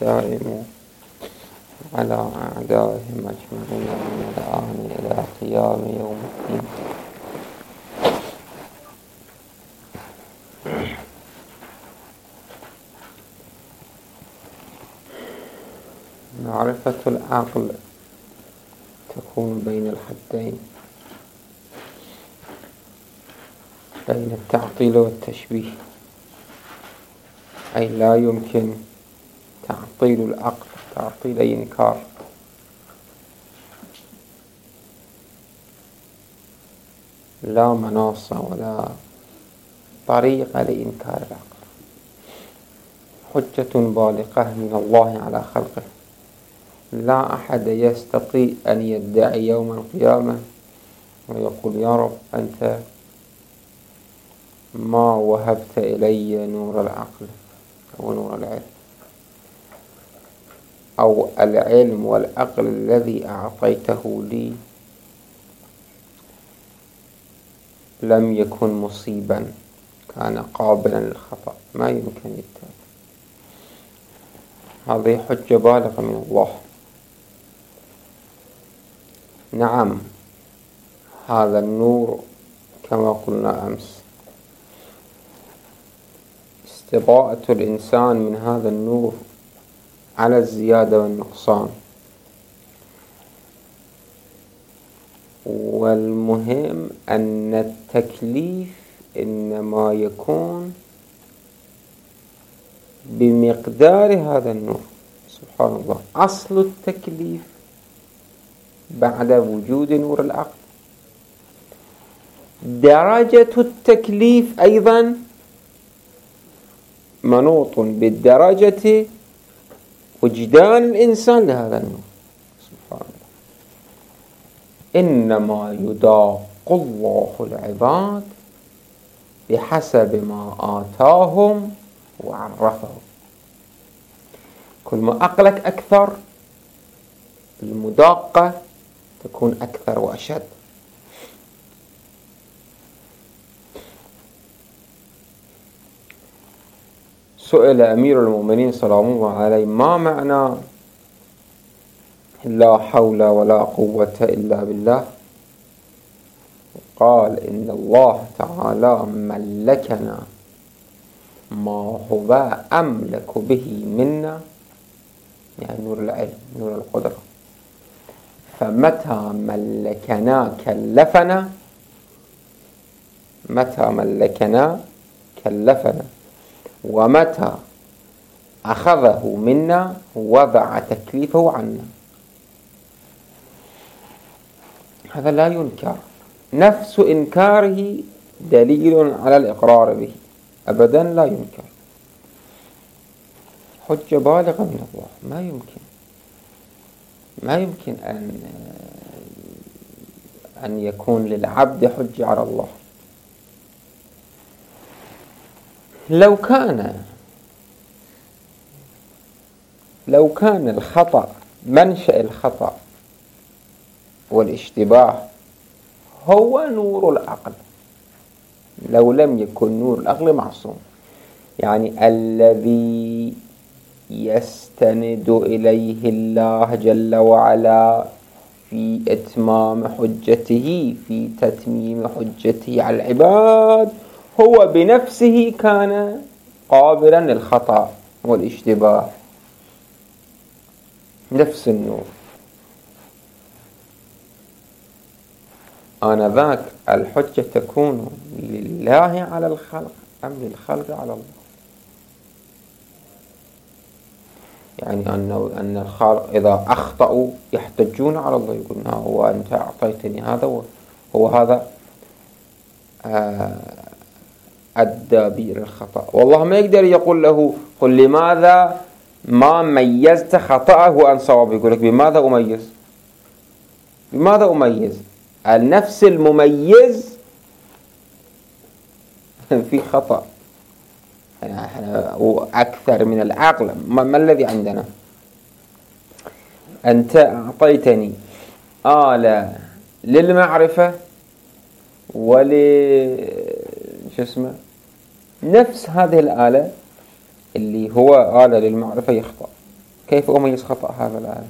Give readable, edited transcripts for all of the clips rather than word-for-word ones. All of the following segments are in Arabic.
الدائم على أعدائهم أجمعين من الآن إلى قيام يوم الدين. معرفة العقل تكون بين الحدين، بين التعطيل والتشبيه، أي لا يمكن تعطيل العقل تعطيل أي إنكار، لا مناص ولا طريقة لإنكار العقل. حجة بالغة من الله على خلقه، لا أحد يستطيع أن يدعي يوم القيامة ويقول يا رب أنت ما وهبت إلي نور العقل أو نور العلم، أو العلم والعقل الذي أعطيته لي لم يكن مصيبا، كان قابلا للخطأ، ما يمكن يتابع. هذه حجة بالغة من الله. نعم، هذا النور كما قلنا أمس استضاءة الإنسان من هذا النور على الزيادة والنقصان، والمهم أن التكليف إنما يكون بمقدار هذا النور. سبحان الله، أصل التكليف بعد وجود نور العقل، درجة التكليف أيضا منوط بالدرجة وجدان الإنسان لهذا النور. سبحان الله، إنما يضاق الله العباد بحسب ما آتاهم وعرفهم. كل ما عقلك أكثر المداقة تكون أكثر وأشد. سئل أمير المؤمنين سلام الله عليه ما معنى لا حول ولا قوة إلا بالله؟ قال إن الله تعالى ملكنا ما هو أملك به منا، يعني نور العلم نور القدرة، فمتى ملكنا كلفنا، متى ملكنا كلفنا، ومتى أخذه منا وضع تكليفه عنا. هذا لا ينكر، نفس إنكاره دليل على الإقرار به، أبدا لا ينكر. حجة بالغة من الله، ما يمكن أن يكون للعبد حجة على الله. لو كان الخطأ منشأ الخطأ والاشتباه هو نور العقل، لو لم يكن نور العقل معصوم، يعني الذي يستند إليه الله جل وعلا في إتمام حجته، في تتميم حجته على العباد، هو بنفسه كان قابلا للخطأ والاشتباه، نفس النور. آنذاك الحجة تكون لله على الخلق أم للخلق على الله؟ يعني أن الخلق إذا أخطأوا يحتجون على الله، يقولون هو أنت أعطيتني هذا هو هذا أدى بي إلى الخطأ، والله ما يقدر يقول له قل لماذا ما ميزت خطأه عن صوابه، يقول لك بماذا أميز النفس المميز في خطأ، يعني أكثر من العقل. ما الذي عندنا؟ أنت أعطيتني آلة للمعرفة نفس هذه الآلة اللي هو آلة للمعرفة يخطأ، كيف أميز خطأ هذا العالم؟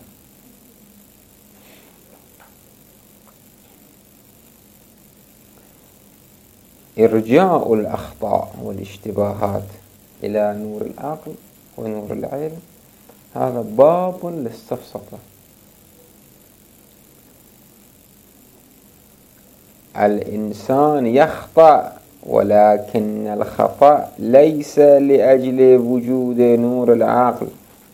إرجاء الأخطاء والاشتباهات إلى نور العقل ونور العلم هذا باب للسفسطة. الإنسان يخطأ، ولكن الخطأ ليس لأجل وجود نور العقل.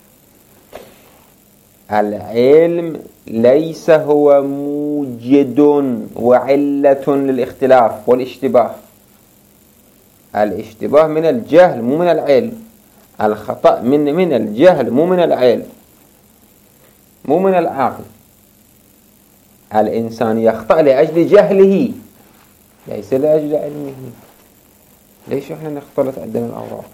العلم ليس هو موجد وعلة للاختلاف والاشتباه. الاشتباه من الجهل مو من العلم، الخطأ من الجهل مو من العلم مو من العقل. الإنسان يخطأ لأجل جهله ليس لأجل علمه. ليش احنا نختلط عندنا الأوراق؟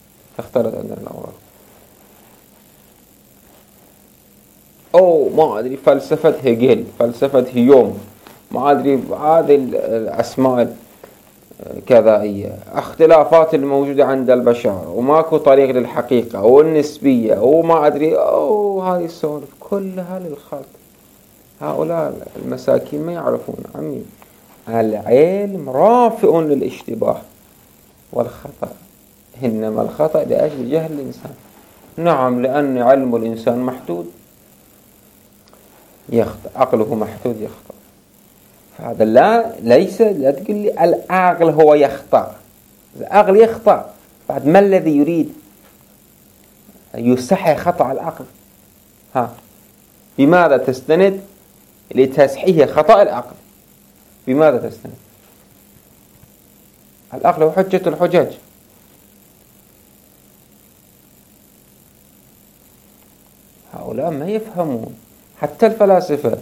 أو ما أدري فلسفة هيجل، فلسفة هيوم، ما أدري هذه الأسماء كذائية، اختلافات الموجودة عند البشر وماكو طريق للحقيقة والنسبية وما أدري هذه السوالف كلها للخلق. هؤلاء المساكين ما يعرفون عمي. العلم رافع للاشتباه والخطأ، إنما الخطأ لأجل جهل الإنسان. نعم، لأن علم الإنسان محدود يخطأ، عقله محدود يخطأ. هذا لا تقول لي العقل هو يخطأ. العقل يخطأ، بعد ما الذي يريد يصحح خطأ العقل؟ بماذا تستند لتصحيح خطأ العقل؟ بماذا تستند؟ العقل هو حجة الحجج. هؤلاء ما يفهمون، حتى الفلاسفة.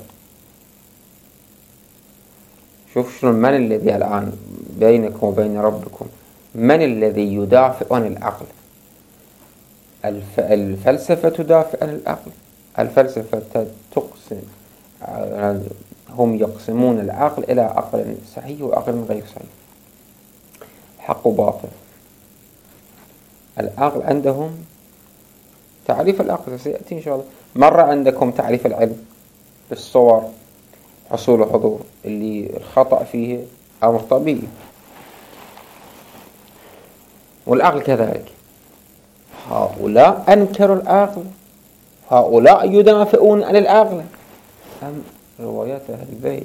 شوف شنو، من الذي الآن بينكم وبين ربكم من الذي يدافع عن العقل؟ الفلسفة تدافع عن العقل. الفلسفة تقسم، هم يقسمون العقل إلى عقل صحيح وعقل غير صحيح، حق وباطل. العقل عندهم تعريف العقل سيأتي إن شاء الله. مرة عندكم تعريف العلم بالصور، حصول وحضور، اللي الخطأ فيه أمر طبيعي، والعقل كذلك. هؤلاء أنكروا العقل، هؤلاء يدافعون عن العقل. أم روايات أهل البيت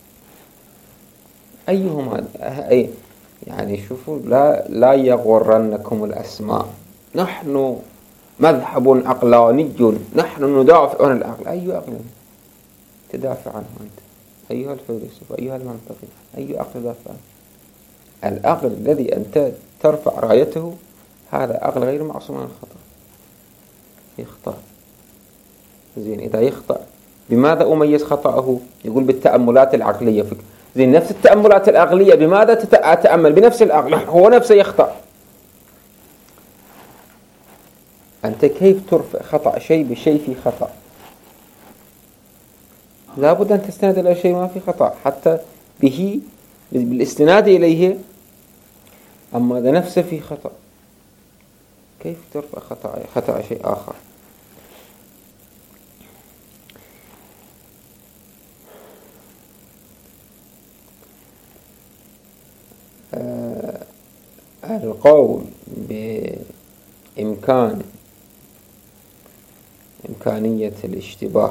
أيهما؟ يعني شوفوا، لا يغرنكم الأسماء. نحن مذهب عقلاني، نحن ندافع عن العقل. أي عقل تدافع عنه أنت؟ أيها الفيلسوف، أيها المنطقي، أي عقل تدافع عنه؟ العقل الذي أنت ترفع رايته هذا عقل غير معصوم عن الخطأ، يخطأ. زين، إذا يخطأ بماذا أميز خطأه؟ يقول بالتأملات العقلية. زين، نفس التأملات العقلية بماذا تتأمل؟ بنفس العقل، هو نفسه يخطأ. أنت كيف ترفع خطأ شيء بشيء في خطأ؟ لابد أن تستند إلى شيء ما في خطأ حتى به بالاستناد إليه. أما إذا نفسه في خطأ كيف ترفع خطأ شيء آخر؟ القول إمكانية الاشتباه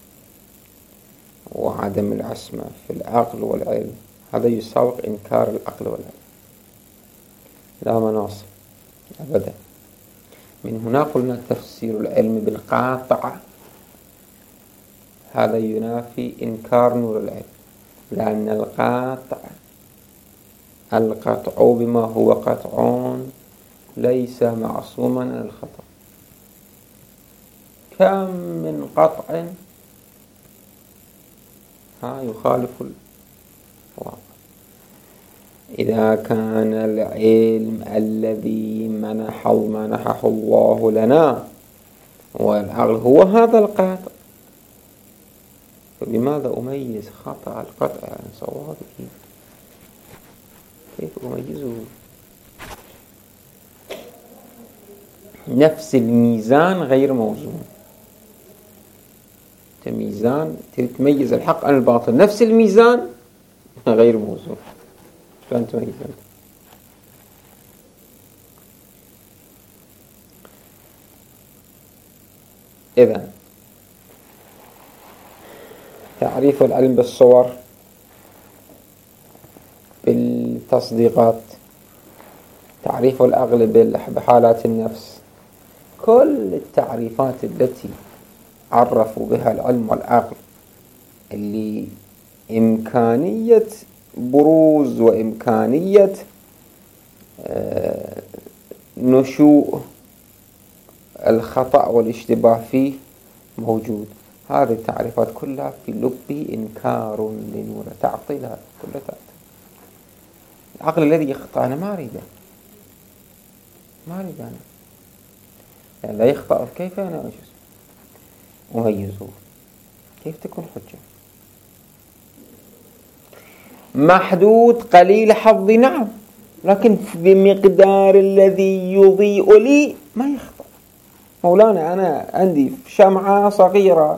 وعدم العصمة في العقل والعلم هذا يساوق إنكار العقل والعلم، لا مناص أبدا. من هنا قلنا تفسير العلم بالقاطع هذا ينافي إنكار نور العلم، لأن القطع بما هو قطع ليس معصوما عن الخطأ. كم من قطع يخالف الواقع. إذا كان العلم الذي منحه الله لنا والعقل هو هذا القطع، فبماذا أميز خطأ القطع عن صوابه؟ كيف أميزه؟ نفس الميزان غير موزون. ميزان تميز الحق عن الباطل، نفس الميزان غير موزون، شلون تميز؟ إذن تعريف العلم بالصور، بالتصديقات، تعريف العقل بحالات النفس، كل التعريفات التي عرفوا بها العلم والعقل اللي إمكانية بروز وإمكانية نشوء الخطأ والاشتباه فيه موجود. هذه التعريفات كلها في لب إنكار لنور، تعطيلها كلها تعطيل. العقل الذي يخطأ أنا ما أريده، ما أريد أنا يعني لا يخطأ، كيف أنا أميزه؟ كيف تكون حجة؟ محدود قليل حظي نعم، لكن بمقدار الذي يضيء لي ما يخطأ. مولانا أنا عندي شمعة صغيرة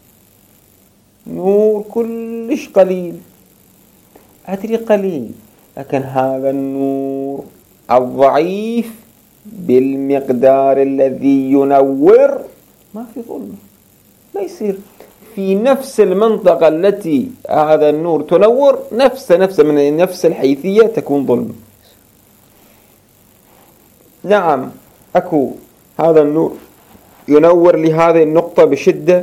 نور كلش قليل، أدري قليل، لكن هذا النور الضعيف بالمقدار الذي ينور ما في ظلمة، ما يصير في نفس المنطقة التي هذا النور تنور نفس من نفس الحيثية تكون ظلمة. نعم أكو هذا النور ينور لهذه النقطة بشدة،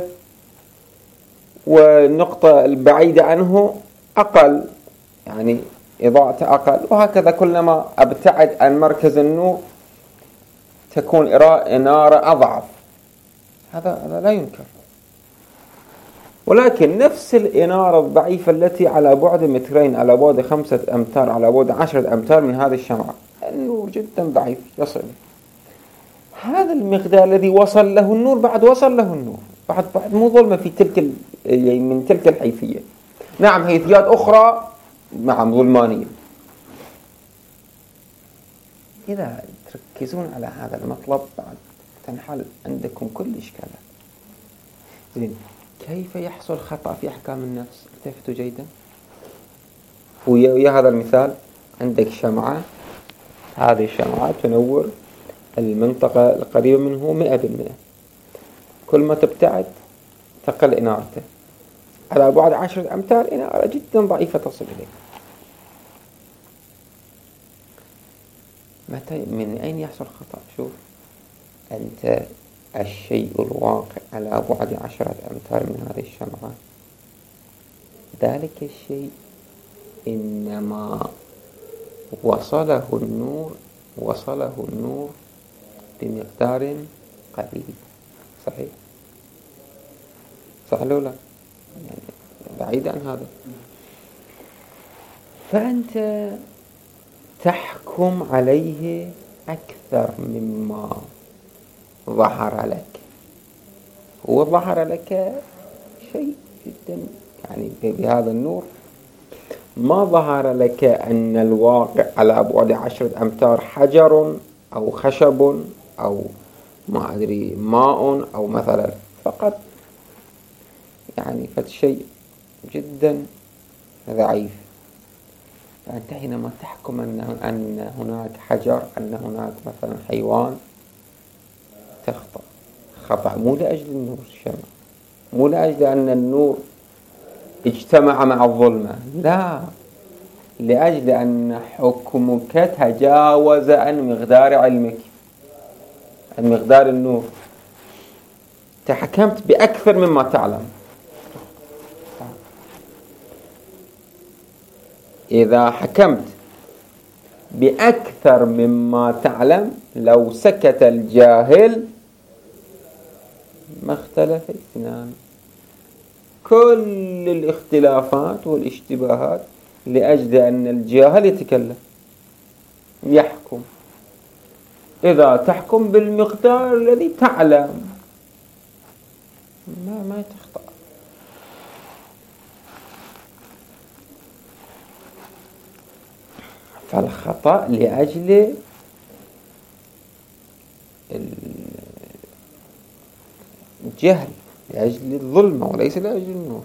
والنقطة البعيدة عنه أقل، يعني إضاءة أقل، وهكذا كلما أبتعد عن مركز النور تكون إنارة أضعف. هذا لا ينكر. ولكن نفس الإنارة الضعيفة التي على بعد مترين، على بعد 5 أمتار، على بعد 10 أمتار من هذه الشمعة، النور جدا ضعيف يصل، هذا المقدار الذي وصل له النور بعد وصل له النور بعد مو ظلمة في تلك يعني من تلك الحيثية. نعم حيثيات أخرى نعم ظلمانية. إذا تركزون على هذا المطلب بعد تنحل عندكم كل إشكالات. زين، كيف يحصل خطأ في أحكام النفس؟ التفتوا جيدا. ويا هذا المثال، عندك شمعة، هذه الشمعة تنور المنطقة القريبة منه 100%، كل ما تبتعد تقل إنارته، على بعد 10 أمتار إنارة جدا ضعيفة تصل إليه. من أين يحصل خطأ؟ شوف أنت الشيء الواقع على بعد 10 أمتار من هذه الشمعة، ذلك الشيء إنما وصله النور بمقدار قليل. صحيح؟ صح لولا؟ يعني بعيد عن هذا. فأنت تحكم عليه أكثر مما ظهر لك. هو ظهر لك شيء جدا يعني بهذا النور، ما ظهر لك أن الواقع على بعد 10 أمتار حجر أو خشب أو ما أدري ماء أو مثلا، فقط يعني فالشيء جدا ضعيف. فأنت حينما تحكم أن هناك حجر، أن هناك مثلا حيوان، تخطأ خطأ مو لأجل النور الشمع، مو لأجل أن النور اجتمع مع الظلمة، لا، لأجل أن حكمك تجاوز عن مقدار علمك، عن مقدار النور، تحكمت بأكثر مما تعلم. إذا حكمت بأكثر مما تعلم، لو سكت الجاهل ما اختلف الاثنان. كل الاختلافات والاشتباهات لأجل أن الجاهل يتكلم يحكم. إذا تحكم بالمقدار الذي تعلم ما تخطأ. فالخطأ لأجل الجهل، لأجل الظلمة وليس لأجل النور.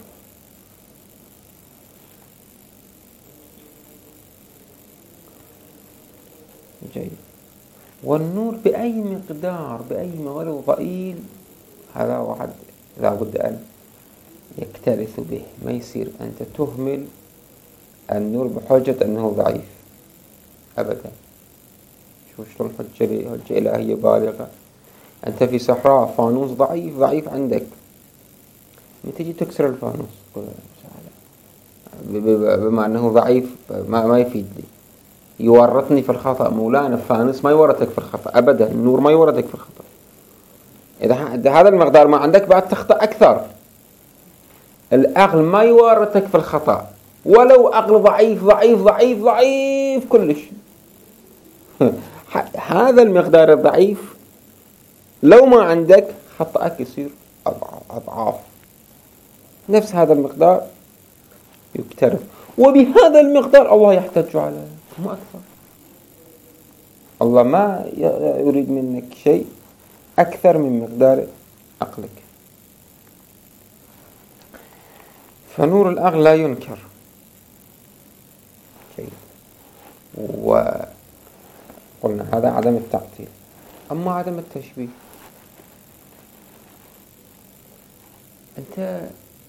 جيد. والنور بأي مقدار، بأي ولو ضئيل، هذا واحد لا بد أن يكترث به. ما يصير أنت تهمل النور بحجة أنه ضعيف أبدا. شوف شلون حجة إلهية بالغة. أنت في صحراء، فانوس ضعيف ضعيف عندك، من تجي تكسر الفانوس بما أنه ضعيف ما يفيد لي، يورطني في الخطأ. مولانا الفانوس ما يورطك في الخطأ أبدا، النور ما يورطك في الخطأ. إذا هذا المقدار ما عندك بعد تخطأ أكثر. العقل ما يورطك في الخطأ، ولو عقل ضعيف ضعيف ضعيف ضعيف كلش. هذا المقدار الضعيف لو ما عندك خطأك يصير أضعاف. نفس هذا المقدار يكترث، وبهذا المقدار الله يحتج عليه، مو أكثر. الله ما يريد منك شيء أكثر من مقدار عقلك. فنور العقل لا ينكر. وقلنا هذا عدم التعطيل. أما عدم التشبيه، أنت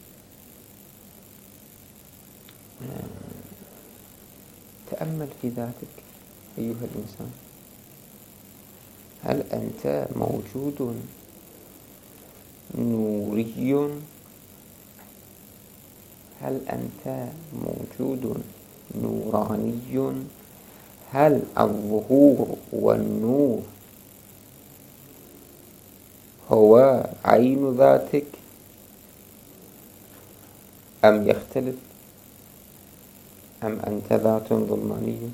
تأمل في ذاتك أيها الإنسان. هل أنت موجود نوري؟ هل أنت موجود نوراني؟ هل الظهور والنور هو عين ذاتك أم يختلف؟ أم أنت ذات ظلمانية؟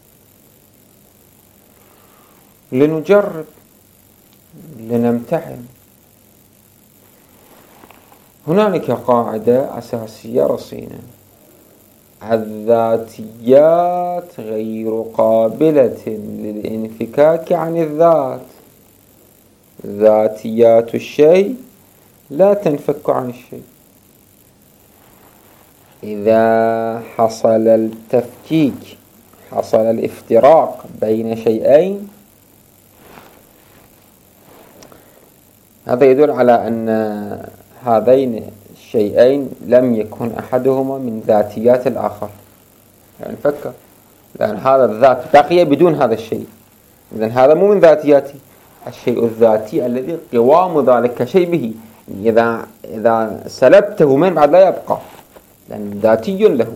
لنجرب، لنمتحن. هنالك قاعدة أساسية رصينة: الذاتيات غير قابلة للانفكاك عن الذات. ذاتيات الشيء لا تنفك عن الشيء. إذا حصل التفكيك، حصل الافتراق بين شيئين، هذا يدل على أن هذين الشيئين لم يكن أحدهما من ذاتيات الآخر. يعني فكر، لأن هذا الذات بقي بدون هذا الشيء، إذن هذا مو من ذاتياتي. الشيء الذاتي الذي قوام ذلك شيء به، إذا سلبته من بعد لا يبقى، لأن ذاتي له.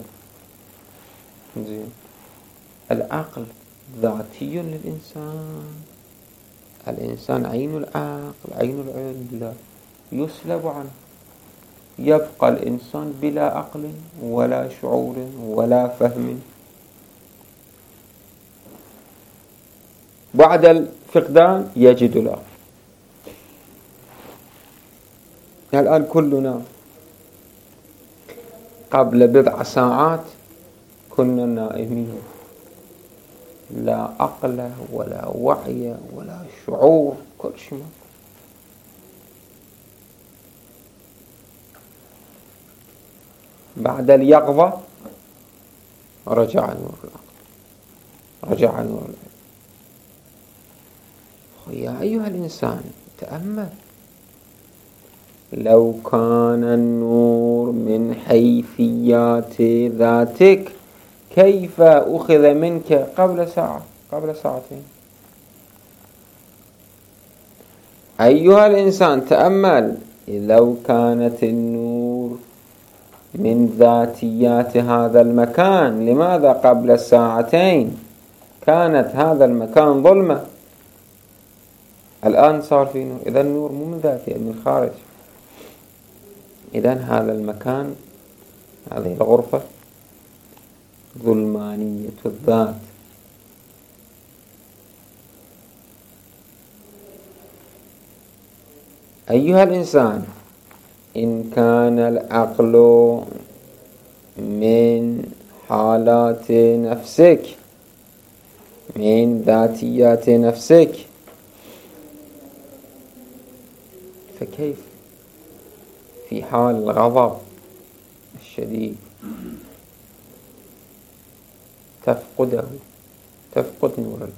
العقل ذاتي للإنسان. الإنسان عين العقل، عين العلم بالله، يسلب عنه، يبقى الإنسان بلا عقل ولا شعور ولا فهم. بعد الفقدان يجد العقل. الآن كلنا قبل بضع ساعات كنا نائمين، لا عقل ولا وعي ولا شعور، كل شيء. بعد اليقظة رجع نور العقل، رجع نور العلم. يا أيها الإنسان تأمل، لو كان النور من حيثيات ذاتك كيف أخذ منك قبل ساعة، قبل ساعتين؟ أيها الإنسان تأمل، لو كانت النور من ذاتيات هذا المكان، لماذا قبل ساعتين كانت هذا المكان ظلمة؟ الآن صار في نور. إذا النور مو من ذاتي، من الخارج. إذا هذا المكان، هذه الغرفة ظلمانية الذات. أيها الإنسان، إن كان العقل من حالات نفسك، من ذاتيات فكيف في حال الغضب الشديد تفقد نور العقل.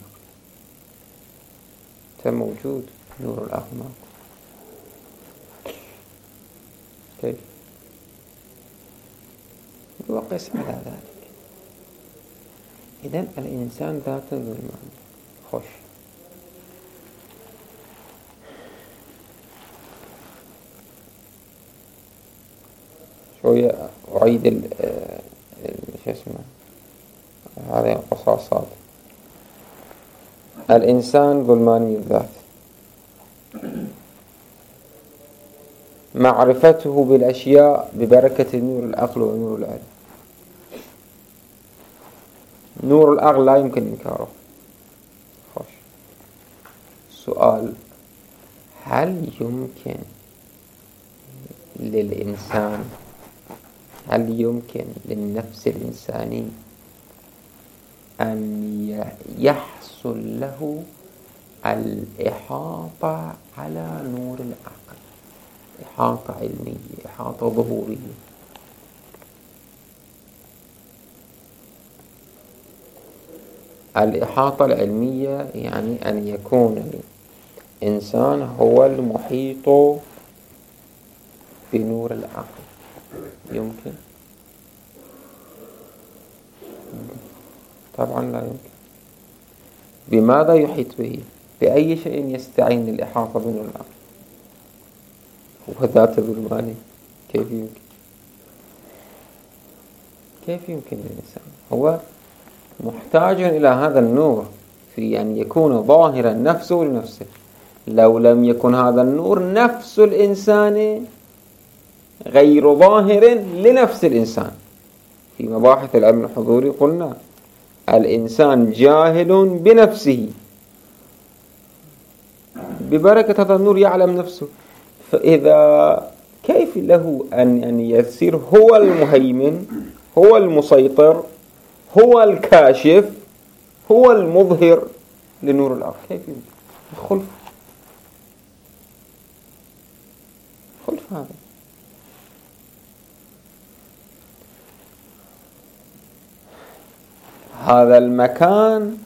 موجود نور العقل معك. كيف؟ وقس على ذلك. إذن الإنسان ذات ظلمان. خوش. شوية أعيد شو اسمه هذه القصاصات. الإنسان ظلماني الذات، معرفته بالأشياء ببركة نور العقل ونور العلم. نور العقل لا يمكن إنكاره. خوش. سؤال: هل يمكن للإنسان، هل يمكن للنفس الإنساني أن يحصل له الإحاطة على نور العقل؟ إحاطة علمية، إحاطة ظهورية. الإحاطة العلمية يعني أن يكون الإنسان هو المحيط بنور العقل. يمكن؟ طبعا لا يمكن. بماذا يحيط به؟ بأي شيء يستعين للإحاطة بنور العقل؟ وذات ظلمانه. كيف يمكن؟ كيف يمكن للإنسان؟ هو محتاج إلى هذا النور في أن يكون ظاهرا نفسه لنفسه. لو لم يكن هذا النور، نفس الإنسان غير ظاهر لنفس الإنسان. في مباحث العلم الحضوري قلنا الإنسان جاهل بنفسه، ببركة هذا النور يعلم نفسه. فإذا كيف له أن يصير هو المهيمن، هو المسيطر، هو الكاشف، هو المظهر لنور العقل؟ كيف يمكن؟ خلف هذا. هذا المكان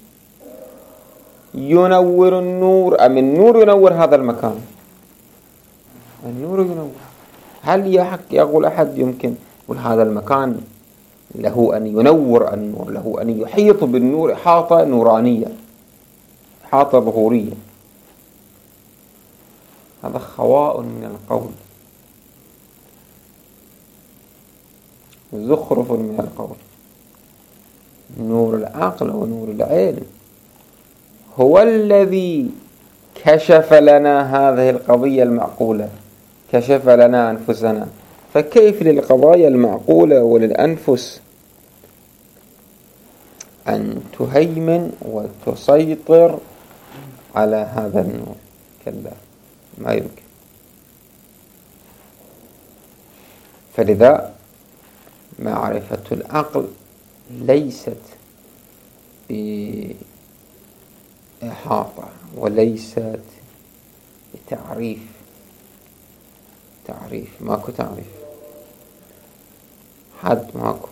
ينور النور أم النور ينور هذا المكان؟ النور ينور. هل يقول أحد يمكن يقول هذا المكان له أن ينور النور، له أن يحيط بالنور إحاطة نورانية، إحاطة ظهورية؟ هذا خواء من القول، زخرف من القول. نور العقل ونور العلم هو الذي كشف لنا هذه القضية المعقولة، كشف لنا أنفسنا. فكيف للقضايا المعقولة وللأنفس أن تهيمن وتسيطر على هذا النور؟ كلا، ما يمكن. فلذا معرفة العقل ليست بإحاطة وليست بتعريف. ماكو تعريف، حد ماكو.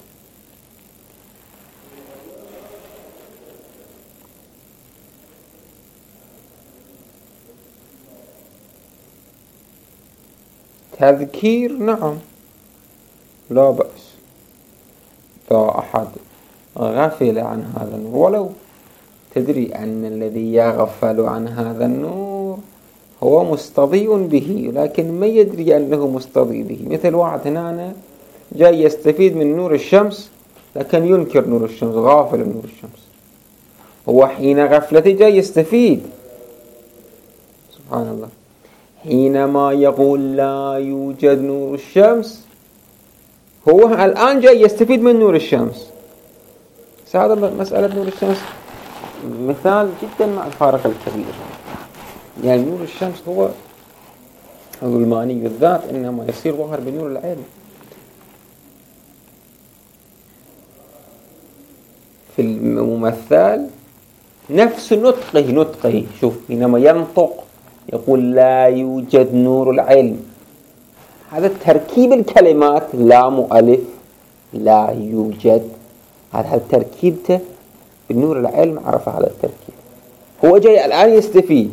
تذكير نعم، لا بأس. لا أحد غفل عن هذا النور، ولو تدري أن الذي يغفل عن هذا النور هو مستضيء به، لكن ما يدري أنه مستضيء به. مثل واحد هنا جاي يستفيد من نور الشمس لكن ينكر نور الشمس، غافل من نور الشمس. هو حين غفلته جاي يستفيد، سبحان الله. حينما يقول لا يوجد نور الشمس، هو الآن جاي يستفيد من نور الشمس. هذا مسألة نور الشمس مثال جدا مع الفارق الكبير. يعني نور الشمس هو ظلماني الذات، إنما يصير ظاهر بنور العلم. في الممثل نفس نطقه شوف، حينما ينطق يقول لا يوجد نور العلم، هذا تركيب الكلمات لام وألف لا يوجد، هذا تركيبته بالنور العلم عرف هذا التركيب. هو جاي الآن يستفيد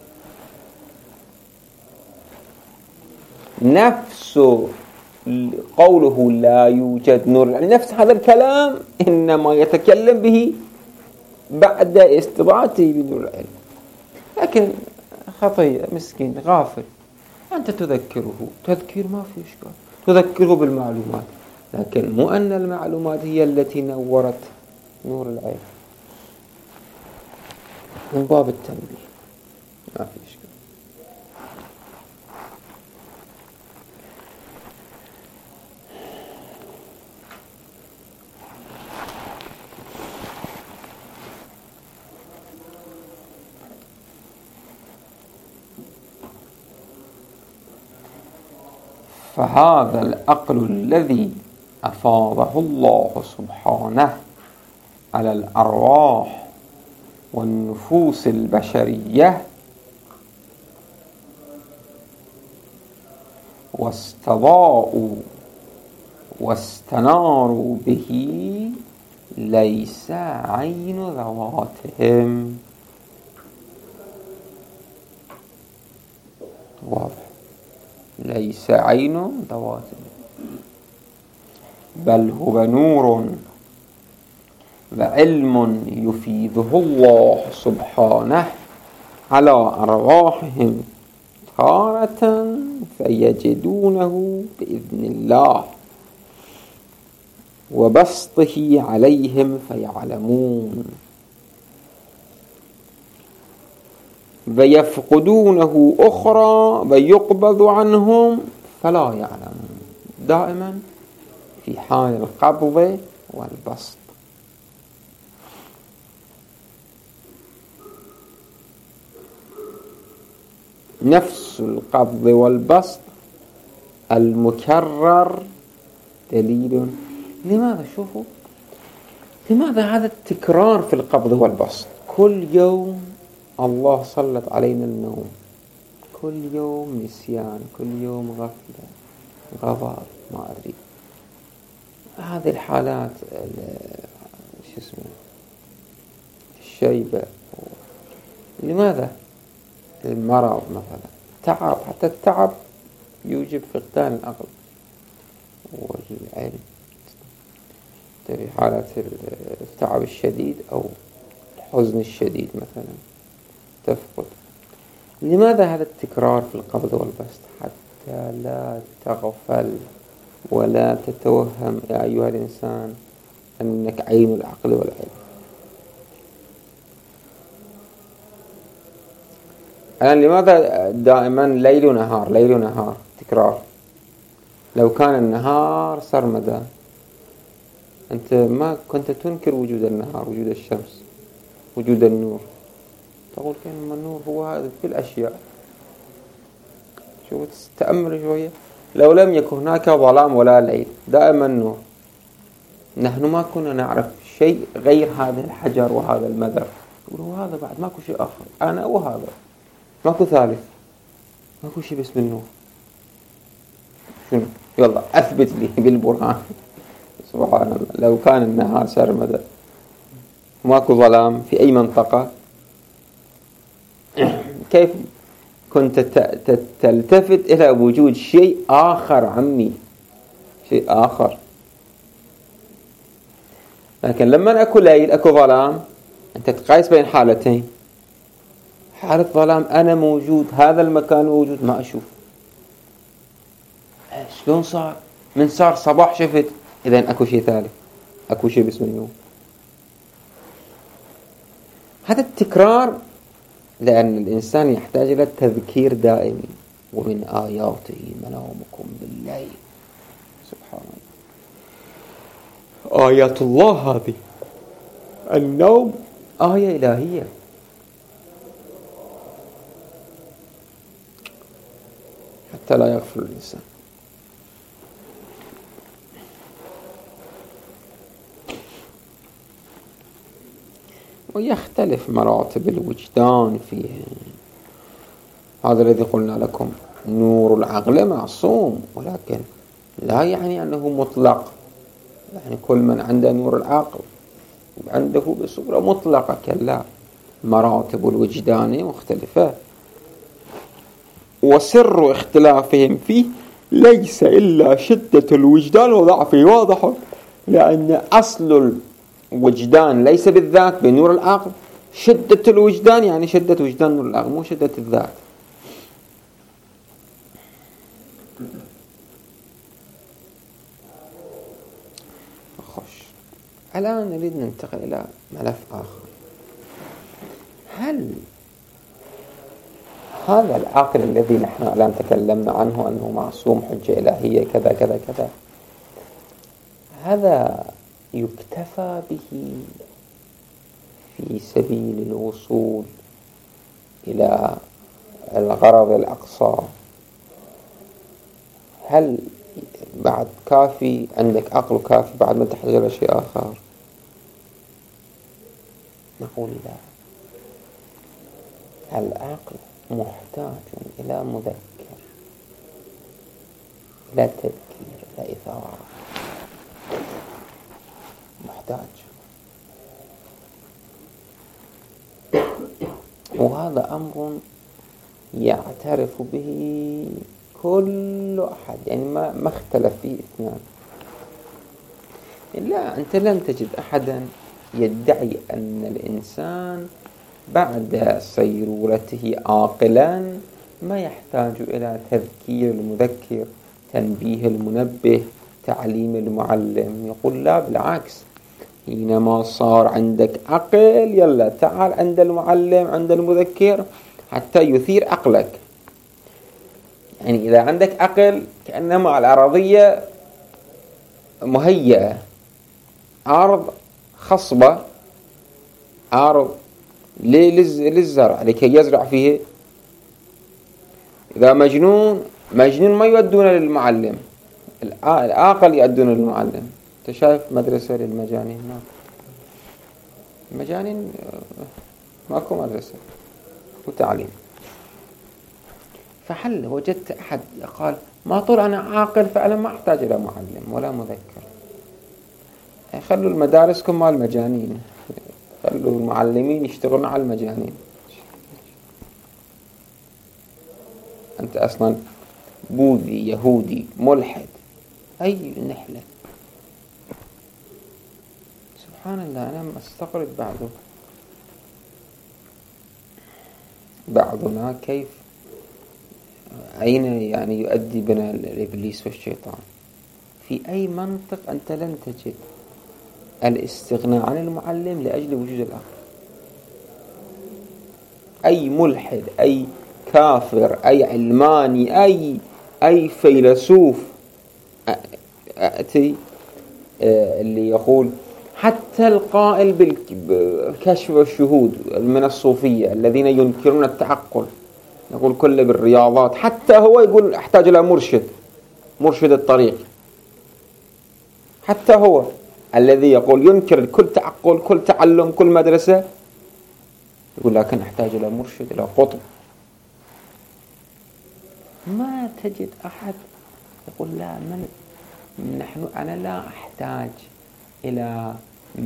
نفس قوله لا يوجد نور العلم، نفس هذا الكلام إنما يتكلم به بعد استبعاده بنور العلم. لكن خطيئة مسكين غافل، أنت تذكره تذكير ما في إشكال، تذكره بالمعلومات، لكن مو أن المعلومات هي التي نورت نور العلم، من باب التنبيه ما في إشكال. فهذا العقل الذي أفاضه الله سبحانه على الأرواح والنفوس البشرية واستضاءوا واستناروا به ليس عين ذواتهم. واضح، ليس عين ذواتهم، بل هو نور وعلم يفيده الله سبحانه على أرواحهم تارة فيجدونه بإذن الله، وبسطه عليهم فيعلمون، ويفقدونه أخرى ويقبض عنهم فلا يعلمون، دائما في حال القبض والبسط. نفس القبض والبسط المكرر دليل. لماذا؟ شوفوا لماذا هذا التكرار في القبض والبسط؟ كل يوم الله سلط علينا النوم، كل يوم نسيان، كل يوم غفلة، غضب، ما أدري هذه الحالات الشيبة. لماذا؟ المرض مثلا، تعب، حتى التعب يوجب فقدان العقل والعلم. في حالة التعب الشديد أو الحزن الشديد مثلا تفقد. لماذا هذا التكرار في القبض والبسط؟ حتى لا تغفل ولا تتوهم يا أيها الإنسان أنك عين العقل والعلم. الآن لماذا دائما ليل ونهار ليل ونهار تكرار؟ لو كان النهار سرمدا أنت ما كنت تنكر وجود النهار، وجود الشمس، وجود النور، تقول كأن النور هو هذا في الأشياء. شوف تأمل شوية، لو لم يكن هناك ظلام ولا ليل دائما نور، نحن ما كنا نعرف شيء غير هذا الحجر وهذا المذر، يقولوا هذا بعد ماكو شيء آخر، أنا وهذا ماكو ثالث، ماكو شيء باسم النور. شنو؟ يلا أثبت لي بالبرهان. سبحان الله، لو كان النهار سرمدا ماكو ظلام في أي منطقة، كيف كنت تلتفت إلى وجود شيء آخر عمي، شيء آخر؟ لكن لما أكو ليل أكو ظلام أنت تقايس بين حالتين، حالة ظلام أنا موجود، هذا المكان موجود، ما أشوف. شلون صار؟ من صار صباح شفت، إذن أكو شيء ثالث، أكو شيء باسم النور. هذا التكرار لأن الإنسان يحتاج إلى التذكير دائمي. ومن آياته منامكم بالليل، سبحان الله، آيات الله هذه. النوم آية إلهية، حتى لا يغفل الإنسان. ويختلف مراتب الوجدان فيه. هذا الذي قلنا لكم نور العقل معصوم، ولكن لا يعني أنه مطلق. يعني كل من عنده نور العقل عنده بصورة مطلقة، كلا، مراتب الوجدان مختلفة. وسر اختلافهم فيه ليس إلا شدة الوجدان وضعفه. واضح، لأن أصل الوجدان ليس بالذات بنور العقل، شدة الوجدان يعني شدة وجدان نور العقل، مو شدة الذات. خوش، الآن نريد ننتقل إلى ملف آخر. هل هذا العقل الذي نحن الآن تكلمنا عنه أنه معصوم، حجة إلهية، كذا كذا كذا، هذا يكتفى به في سبيل الوصول إلى الغرض الأقصى؟ هل بعد كافي، عندك عقل كافي بعد ما تحتاج إلى شيء آخر؟ نقول لا. العقل محتاج إلى مذكر، إلى تذكير، إلى إثارة، محتاج. وهذا أمر يعترف به كل أحد، يعني ما اختلف فيه اثنان. لا، أنت لن تجد أحدا يدعي أن الإنسان بعد صيرورته عاقلا ما يحتاج إلى تذكير المذكر، تنبيه المنبه، تعليم المعلم. يقول لا، بالعكس، حينما صار عندك عقل، يلا تعال عند المعلم، عند المذكر، حتى يثير عقلك. يعني إذا عندك عقل كأنما الأراضية مهيئة، أرض خصبة، أرض للزرع لكي يزرع فيه. إذا مجنون ما يودون للمعلم، العاقل يؤدون للمعلم. أنت شايف مدرسة للمجانين؟ ما المجانين ماكو مدرسة وتعليم. فهل وجدت أحد قال ما طول أنا عاقل فعلا ما أحتاج إلى معلم ولا مذكر؟ خلوا المدارسكم مع المجانين، خلوا المعلمين يشتغلون على المجانين. أنت أصلا بوذي، يهودي، ملحد، أي نحلة. سبحان الله، أنا أستغرب بعضنا كيف، أين يعني يؤدي بنا الإبليس والشيطان. في أي منطق أنت لن تجد الاستغناء عن المعلم لأجل وجود الآخر. أي ملحد، أي كافر، أي علماني، أي فيلسوف أتي اللي يقول، حتى القائل بالكشف والشهود من الصوفية الذين ينكرون التعقل، يقول كله بالرياضات، حتى هو يقول أحتاج إلى مرشد الطريق. حتى هو الذي يقول ينكر كل تعقل، كل تعلم، كل مدرسة، يقول لكن أحتاج إلى مرشد، إلى قطب. ما تجد أحد يقول لا، أنا لا أحتاج إلى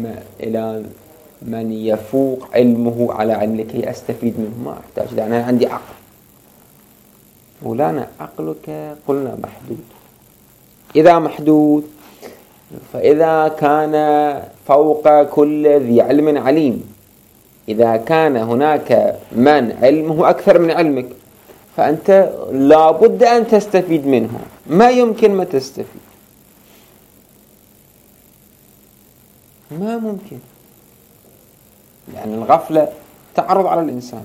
من يفوق علمه على علم لكي أستفيد منه. ما أحتاج، لأن أنا عندي عقل. مولانا عقلك قلنا محدود. إذا محدود، فإذا كان فوق كل ذي علم عليم، إذا كان هناك من علمه أكثر من علمك، فأنت لابد أن تستفيد منه، ما يمكن ما تستفيد، ما ممكن، لأن الغفلة تعرض على الإنسان.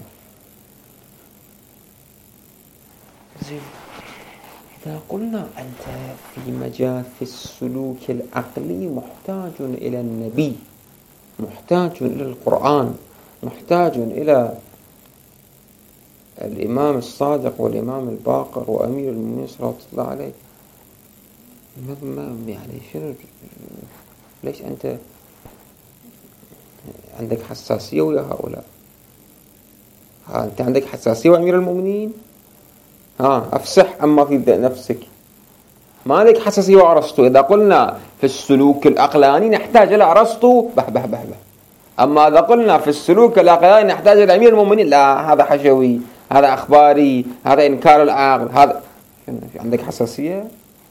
إذا قلنا أنت في مجال في السلوك العقلي محتاج إلى النبي، محتاج إلى القرآن، محتاج إلى الإمام الصادق والإمام الباقر وأمير المؤمنين صلى الله عليه، ما يعني شنو؟ ليش أنت عندك حساسية ويا هؤلاء؟ أنت عندك حساسية وأمير المؤمنين؟ أفسح أما في نفسك. ما لك حساسية وأرسطو. إذا قلنا في السلوك العقلاني نحتاج إلى أرسطو به به به به. أما إذا قلنا في السلوك العقلاني نحتاج إلى أمير المؤمنين، لا، هذا حشوي، هذا أخباري، هذا إنكار العقل، هذا في عندك حساسية.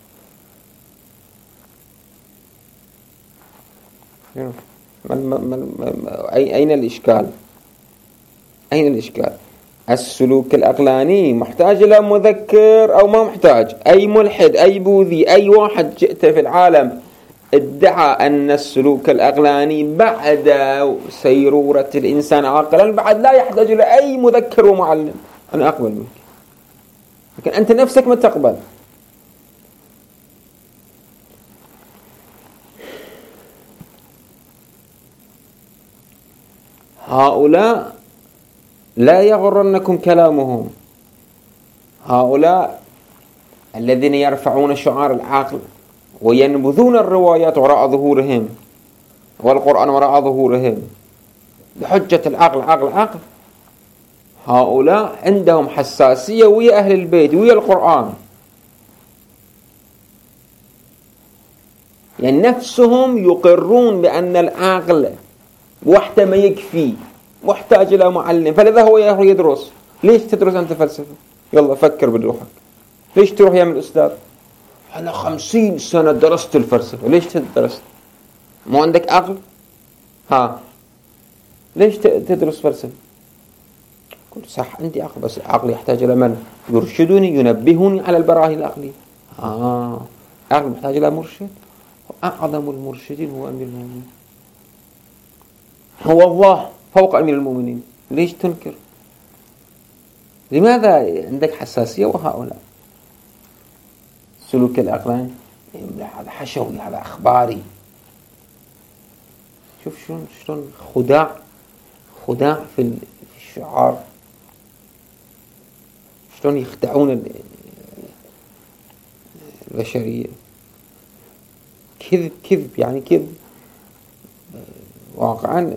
أين الإشكال؟ أين الإشكال؟ السلوك العقلاني محتاج إلى مذكر أو ما محتاج؟ أي ملحد، أي بوذي، أي واحد جئت في العالم ادعى أن السلوك العقلاني بعد سيرورة الإنسان عاقلا بعد لا يحتاج إلى أي مذكر ومعلم، أنا أقبل منك. لكن أنت نفسك ما تقبل. هؤلاء لا يغرنكم كلامهم، هؤلاء الذين يرفعون شعار العقل وينبذون الروايات وراء ظهورهم والقرآن وراء ظهورهم بحجة العقل عقل عقل، هؤلاء عندهم حساسية ويا أهل البيت ويا القرآن. يعني نفسهم يقرون بأن العقل وحده ما يكفي، محتاج إلى معلم، فلذا هو يدرس. ليش تدرس أنت فلسفة؟ يلا فكر بروحك. ليش تروح يا من الأستاذ؟ أنا 50 سنة درست الفلسفة. ليش تدرس؟ مو عندك عقل؟ ليش تدرس فلسفة؟ قلت صح عندي عقل، بس العقل يحتاج إلى من يرشدني ينبهني على البراهين العقلية. عقل محتاج إلى مرشد. أعظم المرشدين هو أمير المؤمنين، هو الله فوق أمير المؤمنين. ليش تنكر؟ لماذا عندك حساسية؟ وهؤلاء سلوك العقلاني هذا حشوي، هذا أخباري. شوف شلون خداع في الشعار، شلون يخدعون البشرية. كذب يعني كذب واقعا،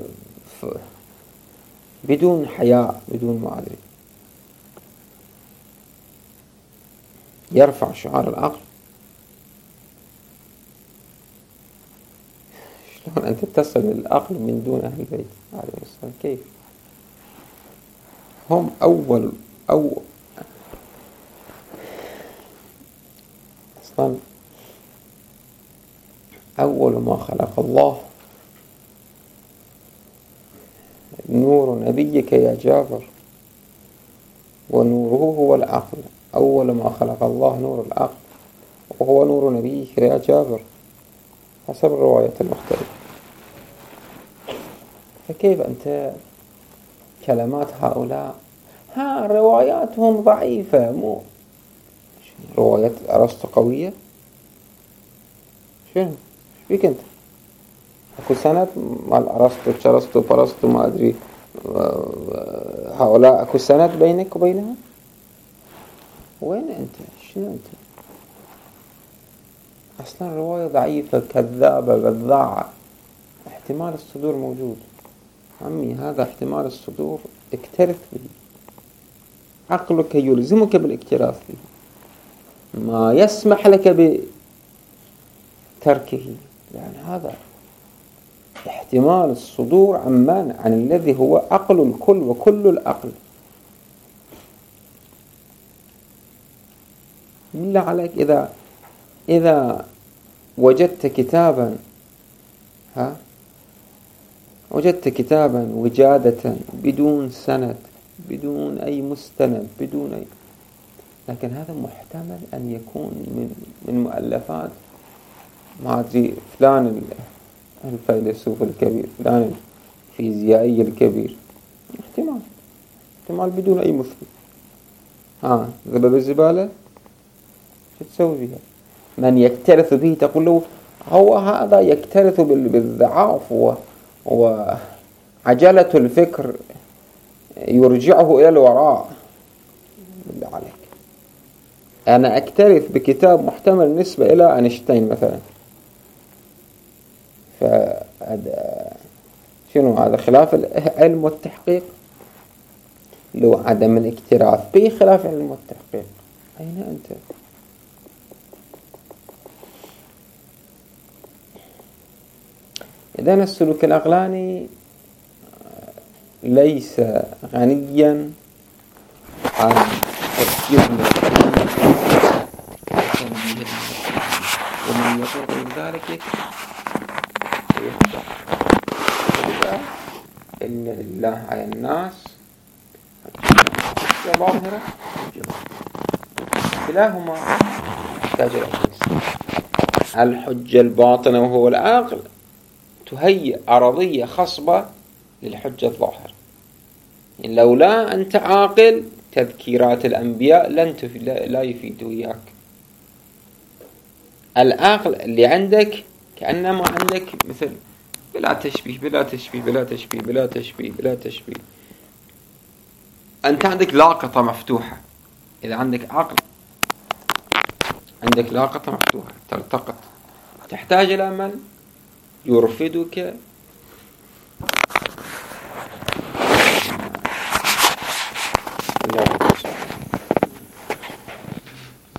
بدون حياء، بدون ما أدري. يرفع شعار العقل. شلون أنت تصل للعقل من دون أهل البيت عليه السلام؟ كيف؟ هم أصلا أول ما خلق الله نور نبيك يا جابر ونوره هو العقل. أول ما خلق الله نور العقل وهو نور نبيك يا جابر حسب الروايات المختلفة. فكيف أنت كلمات هؤلاء رواياتهم ضعيفة، مو روايات أرسطو قوية؟ شنو فيك أنت؟ أكو سند مال أرسطو فرسطو ما أدري، هؤلاء أكو سند بينك وبينهم؟ وين أنت؟ شنو أنت؟ أصلا رواية ضعيفة كذابة بذاعة. احتمال الصدور موجود عمي، هذا احتمال الصدور اكترث به. عقلك يلزمك بالاكتراث به، ما يسمح لك بتركه. يعني هذا احتمال الصدور عن الذي هو عقل الكل وكل العقل. بالله عليك إذا وجدت كتابا وجادة بدون سند، بدون أي مستند، بدون أي، لكن هذا محتمل أن يكون من مؤلفات ما أدري فلان الفيلسوف الكبير، فلان الفيزيائي الكبير. احتمال بدون أي مثبت. ذباب الزبالة شو تسوي بها؟ من يكترث به تقول له هو هذا يكترث بالضعاف وعجلة الفكر يرجعه إلى الوراء. بالله عليك، أنا أكترث بكتاب محتمل نسبة إلى أينشتاين مثلا، شنو هذا؟ خلاف العلم والتحقيق. لو عدم الاكتراث به خلاف العلم والتحقيق. أين أنت؟ إذن السلوك العقلاني ليس غنيا عن تفكير ومن يقول من ذلك إن لله على الناس حجة ظاهرة كلاهما يحتاج إلى الحجة الباطنة وهو العقل تهيئ أرضية خصبة للحجة الظاهرة. يعني لولا أنت عاقل تذكيرات الأنبياء لا يفيد وياك. العقل اللي عندك كأنما عندك مثل بلا تشبيه بلا تشبيه بلا تشبيه بلا تشبيه بلا تشبيه. أنت عندك لاقطة مفتوحة. إذا عندك عقل عندك لاقطة مفتوحة تلتقط، تحتاج إلى من يرفدك